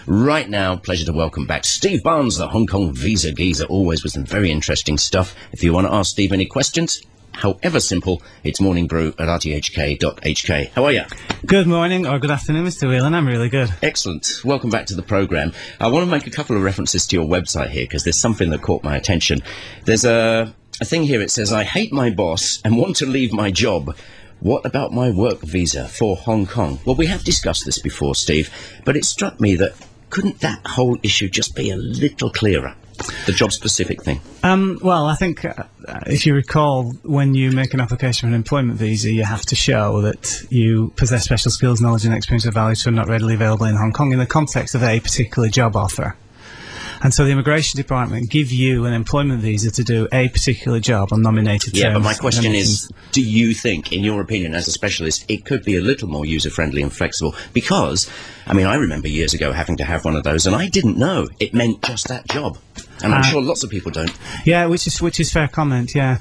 Right now, pleasure to welcome back Steve Barnes, the Hong Kong visa geezer, always with some very interesting stuff. If you want to ask Steve any questions, however simple, it's morningbrew@rthk.hk. How are you? Good morning, or good afternoon, Mr. Whelan. I'm really good. Excellent. Welcome back to the programme. I want to make a couple of references to your website here, because there's something that caught my attention. There's a thing here, it says, I hate my boss and want to leave my job. What about my work visa for Hong Kong? Well, we have discussed this before, Steve, but it struck me that couldn't that whole issue just be a little clearer? The job-specific thing. Well, I think if you recall, when you make an application for an employment visa, you have to show that you possess special skills, knowledge and experience of value to are not readily available in Hong Kong in the context of a particular job offer. And so the Immigration Department give you an employment visa to do a particular job on nominated terms. Yeah, but my question is, do you think, in your opinion, as a specialist, it could be a little more user-friendly and flexible? Because, I mean, I remember years ago having to have one of those, and I didn't know it meant just that job. And I'm sure lots of people don't. Yeah, which is fair comment, yeah.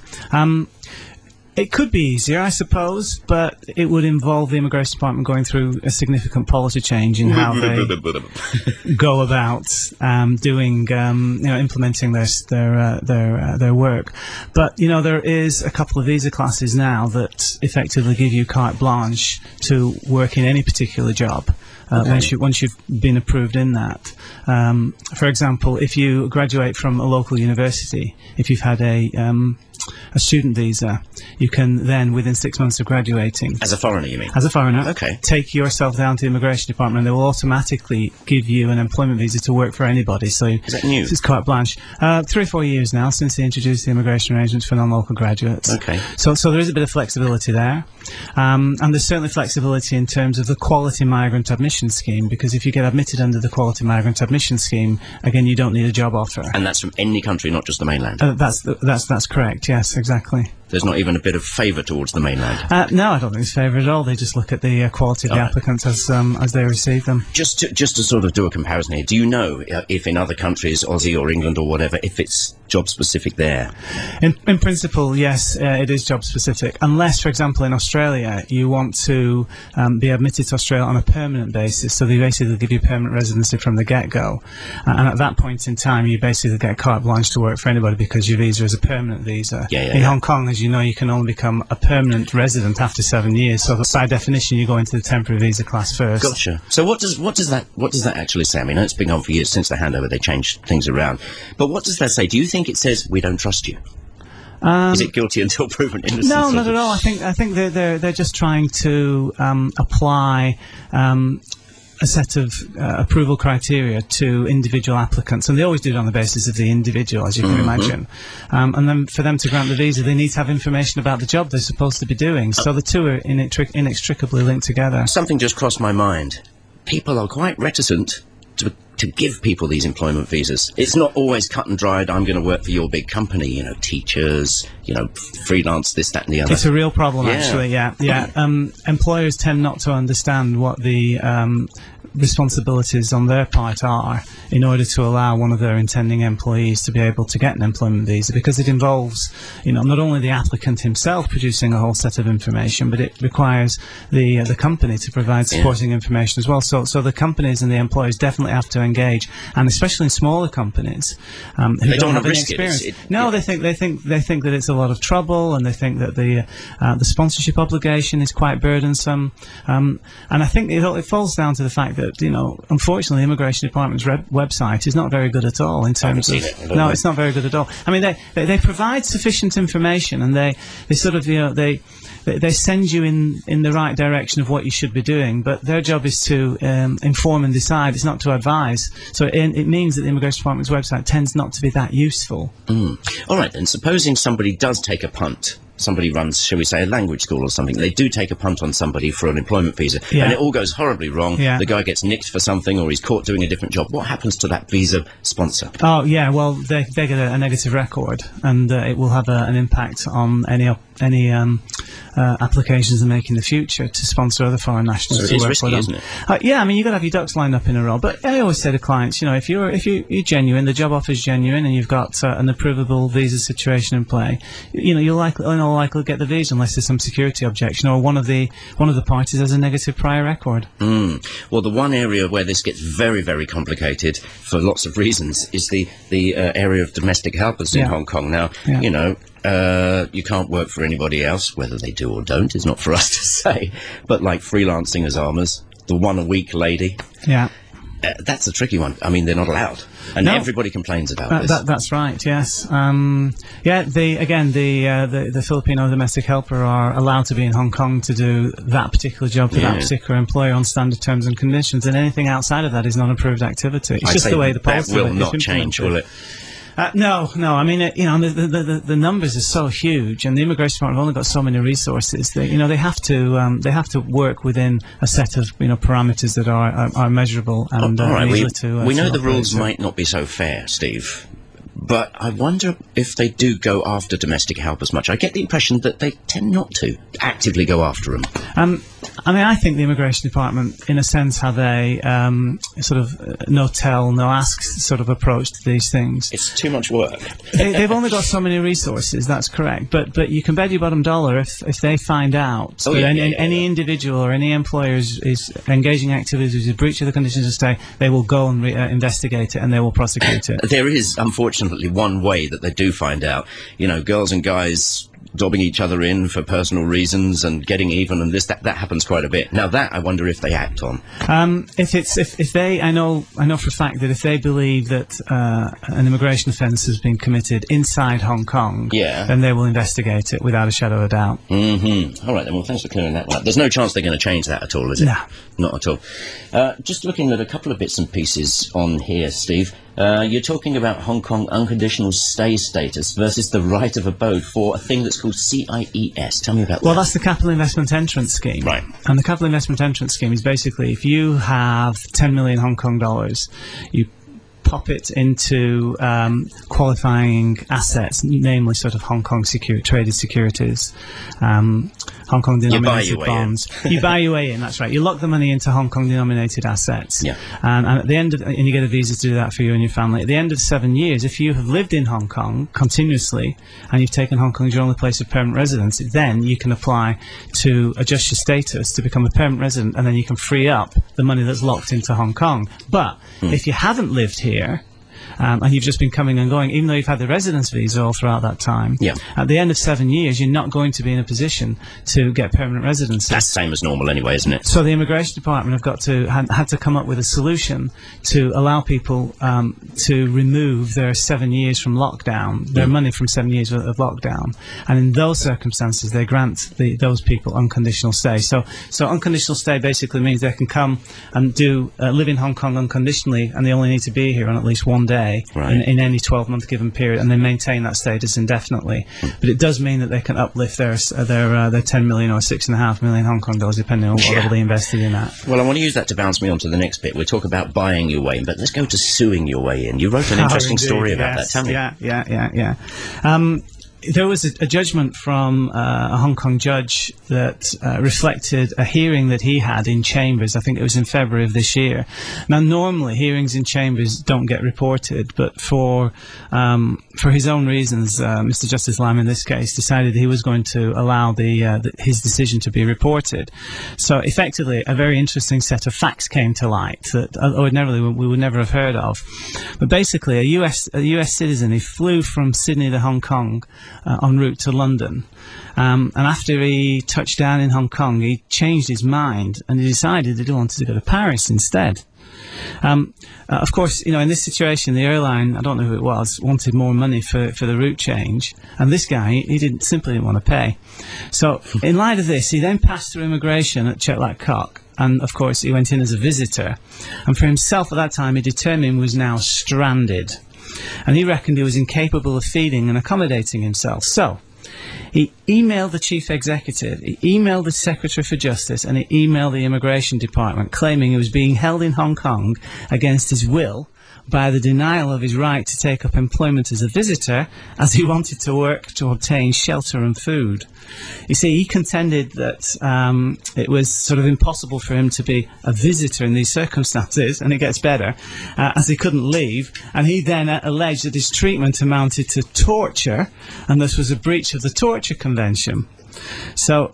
It could be easier, I suppose, but it would involve the Immigration Department going through a significant policy change in how they go about doing, implementing their work. But there is a couple of visa classes now that effectively give you carte blanche to work in any particular job. Once you've been approved in that. For example, if you graduate from a local university, if you've had a student visa, you can then, within 6 months of graduating... As a foreigner, you mean? As a foreigner. Okay. Take yourself down to the Immigration Department and they will automatically give you an employment visa to work for anybody. So is that new? It's carte blanche. 3 or 4 years now since they introduced the immigration arrangements for non-local graduates. Okay. So there is a bit of flexibility there. And there's certainly flexibility in terms of the Quality Migrant Admission Scheme, because if you get admitted under the Quality Migrant Admission Scheme, again, you don't need a job offer. And that's from any country, not just the mainland? That's correct, yes, exactly. There's not even a bit of favour towards the mainland? No, I don't think it's favour at all. They just look at the quality of the applicants as they receive them. Just to sort of do a comparison here, do you know if in other countries, Aussie or England or whatever, if it's job-specific there? In principle, yes, it is job-specific. Unless, for example, in Australia, you want to be admitted to Australia on a permanent basis, so they basically give you permanent residency from the get-go. And at that point in time, you basically get carte blanche to work for anybody because your visa is a permanent visa. In Hong Kong, as you know, you can only become a permanent resident after 7 years, so by definition, you go into the temporary visa class first. Gotcha. So what does that actually say? I mean, it's been on for years since the handover. They changed things around, but what does that say? Do you think it says we don't trust you? Is it guilty until proven innocent? No, not at all. I think they're just trying to apply a set of approval criteria to individual applicants, and they always do it on the basis of the individual, as you can imagine. And then for them to grant the visa, they need to have information about the job they're supposed to be doing. So the two are inextricably linked together. Something just crossed my mind. People are quite reticent to give people these employment visas. It's not always cut and dried, I'm going to work for your big company, teachers, freelance, this, that and the other. It's a real problem, actually, yeah. Employers tend not to understand what the responsibilities on their part are in order to allow one of their intending employees to be able to get an employment visa, because it involves, not only the applicant himself producing a whole set of information, but it requires the company to provide supporting information as well. So the companies and the employers definitely have to engage, and especially in smaller companies who they don't have any risk experience. They think that it's a lot of trouble, and they think that the sponsorship obligation is quite burdensome, and I think it falls down to the fact that unfortunately the Immigration Department's website is not very good at all in terms of it's not very good at all. I mean, they provide sufficient information, and they sort of they send you in the right direction of what you should be doing, but their job is to inform and decide. It's not to advise. So it means that the Immigration Department's website tends not to be that useful. All right, then, supposing somebody does take a punt. Somebody runs, shall we say, a language school or something. They do take a punt on somebody for an employment visa, and it all goes horribly wrong. The guy gets nicked for something, or he's caught doing a different job. What happens to that visa sponsor? Oh, yeah, well, they get a negative record, and it will have an impact on any applications they make in the future to sponsor other foreign nationals. So to it is work risky, with them. isn't it? Yeah, I mean, you've got to have your ducks lined up in a row. But I always say to clients, you know, if you're genuine, the job offer's genuine, and you've got an approvable visa situation in play, you know, you'll in all likelihood get the visa unless there's some security objection or one of the parties has a negative prior record. Well, the one area where this gets very, very complicated for lots of reasons is the area of domestic helpers in Hong Kong. Now, you know, you can't work for anybody else, whether they do or don't is not for us to say, but like freelancing as armors, the 1 a week lady. Yeah. That's a tricky one. I mean, they're not allowed. And everybody complains about this. That's right, yes. The Filipino domestic helper are allowed to be in Hong Kong to do that particular job for that particular employer on standard terms and conditions, and anything outside of that is non-approved activity. It's just the way the policy will not change, will it? No. I mean, the numbers are so huge, and the Immigration Department have only got so many resources that they have to work within a set of parameters that are measurable and easy to. We know the rules might not be so fair, Steve. But I wonder if they do go after domestic helpers much. I get the impression that they tend not to actively go after them. I mean, I think the Immigration Department, in a sense, have a sort of no-tell, no-ask sort of approach to these things. It's too much work. They've only got so many resources, that's correct. But you can bet your bottom dollar if they find out that any individual or any employer is engaging activities which is a breach of the conditions of stay, they will go and investigate it and they will prosecute it. There is, unfortunately, one way that they do find out. You know, girls and guys dobbing each other in for personal reasons and getting even, and that happens quite a bit. Now that I wonder if they act on. If they, I know for a fact that if they believe that an immigration offence has been committed inside Hong Kong, then they will investigate it without a shadow of a doubt. All right then. Well, thanks for clearing that one up. There's no chance they're going to change that at all, is it? No, not at all. Just looking at a couple of bits and pieces on here, Steve. You're talking about Hong Kong unconditional stay status versus the right of abode for a thing that's called CIES. Tell me about that. Well, that's the Capital Investment Entrance Scheme. Right. And the Capital Investment Entrance Scheme is basically if you have 10 million Hong Kong dollars, you pop it into qualifying assets, namely sort of Hong Kong traded securities, Hong Kong denominated bonds. You buy your way in, that's right. You lock the money into Hong Kong denominated assets. Yeah. And at the end of, and you get a visa to do that for you and your family. At the end of 7 years, if you have lived in Hong Kong continuously and you've taken Hong Kong as your only place of permanent residence, then you can apply to adjust your status to become a permanent resident, and then you can free up the money that's locked into Hong Kong. But if you haven't lived here, and you've just been coming and going, even though you've had the residence visa all throughout that time, at the end of 7 years, you're not going to be in a position to get permanent residency. That's the same as normal anyway, isn't it? So the Immigration Department have had to come up with a solution to allow people to remove their 7 years from lockdown, their money from 7 years of lockdown. And in those circumstances, they grant those people unconditional stay. So unconditional stay basically means they can come and live in Hong Kong unconditionally, and they only need to be here on at least 1 day. In any 12-month given period, and they maintain that status indefinitely. But it does mean that they can uplift their 10 million or 6.5 million Hong Kong dollars, depending on what level they invested in that. Well, I want to use that to bounce me on to the next bit. We'll talk about buying your way in, but let's go to suing your way in. You wrote an interesting story about that. Tell me. Yeah. There was a judgment from a Hong Kong judge that reflected a hearing that he had in chambers. I think it was in February of this year. Now, normally hearings in chambers don't get reported, but for his own reasons, Mr. Justice Lam in this case decided he was going to allow his decision to be reported. So effectively, a very interesting set of facts came to light that ordinarily we would never have heard of. But basically, a US citizen, he flew from Sydney to Hong Kong en route to London. And after he touched down in Hong Kong, he changed his mind and he decided that he wanted to go to Paris instead. Of course, in this situation, the airline, I don't know who it was, wanted more money for the route change, and this guy, he simply didn't want to pay. So, in light of this, he then passed through immigration at Chek Lap Kok, and of course, he went in as a visitor. And for himself at that time, he determined he was now stranded. And he reckoned he was incapable of feeding and accommodating himself. So, he emailed the chief executive, he emailed the Secretary for Justice, and he emailed the Immigration Department claiming he was being held in Hong Kong against his will by the denial of his right to take up employment as a visitor, as he wanted to work to obtain shelter and food. You see, he contended that it was sort of impossible for him to be a visitor in these circumstances, and it gets better, as he couldn't leave, and he then alleged that his treatment amounted to torture, and this was a breach of the Torture Convention. So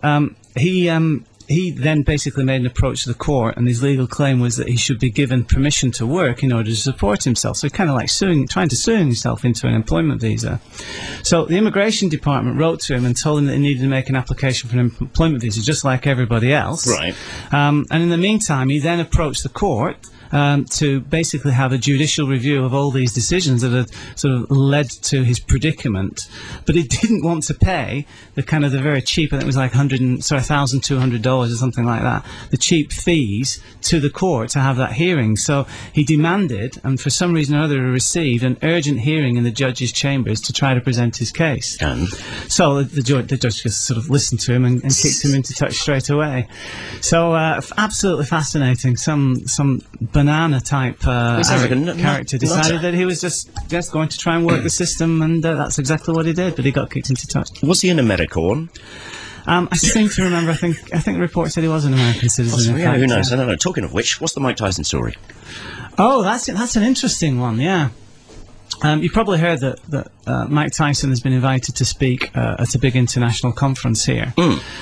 he then basically made an approach to the court, and his legal claim was that he should be given permission to work in order to support himself. So kind of like trying to sue himself into an employment visa. So the Immigration Department wrote to him and told him that he needed to make an application for an employment visa, just like everybody else. Right. And in the meantime, he then approached the court to basically have a judicial review of all these decisions that had sort of led to his predicament. But he didn't want to pay the very cheap, I think it was like $1,200 or something like that, the cheap fees to the court to have that hearing. So he demanded, and for some reason or other received, an urgent hearing in the judge's chambers to try to present his case. And? So the judge just sort of listened to him and kicked him into touch straight away. So absolutely fascinating. Some banana type character decided that he was just going to try and work the system, and that's exactly what he did, but he got kicked into touch. Was he an American? I seem to remember, I think the report said he was an American citizen. Yeah, who knows? I don't know. Talking of which, what's the Mike Tyson story? Oh, that's an interesting one, yeah. You probably heard that Mike Tyson has been invited to speak at a big international conference here,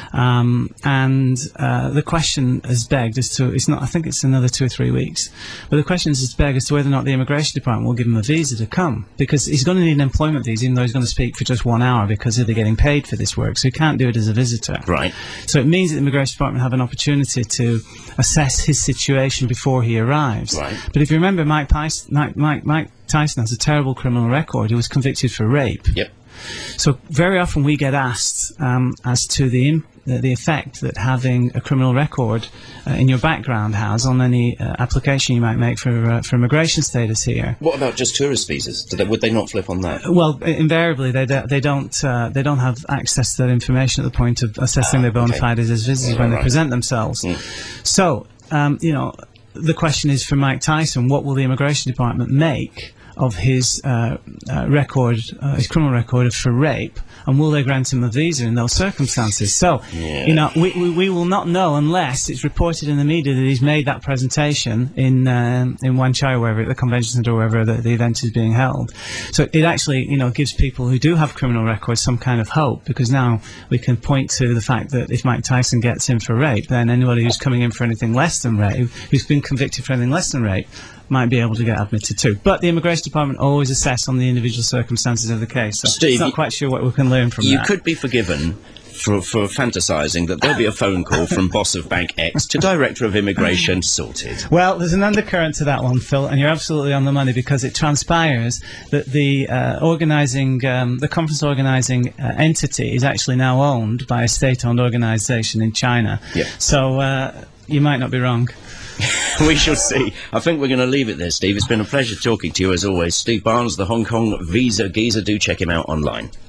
and the question is begged as to I think it's another 2 or 3 weeks, but the question is begged as to whether or not the Immigration Department will give him a visa to come, because he's going to need an employment visa, even though he's going to speak for just 1 hour, because they're getting paid for this work, so he can't do it as a visitor. Right. So it means that the Immigration Department have an opportunity to assess his situation before he arrives. Right. But if you remember, Mike Tyson has a terrible criminal record. He was convicted for rape. Yep. So very often we get asked as to the effect that having a criminal record in your background has on any application you might make for immigration status here. What about just tourist visas? Would they not flip on that? Well, invariably they don't have access to that information at the point of assessing their bona fides as visitors when they present themselves. So the question is for Mike Tyson: what will the Immigration Department make of his record, his criminal record for rape, and will they grant him a visa in those circumstances? So, we will not know unless it's reported in the media that he's made that presentation in Wan Chai, wherever, at the convention centre, or wherever the event is being held. So it actually, gives people who do have criminal records some kind of hope, because now we can point to the fact that if Mike Tyson gets in for rape, then anybody who's coming in for anything less than rape, who's been convicted for anything less than rape, might be able to get admitted too. But the Immigration Department always assess on the individual circumstances of the case. So Steve, I'm not quite sure what we can learn from that. You could be forgiven for fantasising that there'll be a phone call from boss of Bank X to Director of Immigration. Sorted. Well, there's an undercurrent to that one, Phil, and you're absolutely on the money, because it transpires that the conference organising entity is actually now owned by a state-owned organisation in China. Yep. So you might not be wrong. We shall see. I think we're going to leave it there, Steve. It's been a pleasure talking to you as always. Steve Barnes, the Hong Kong visa geezer. Do check him out online.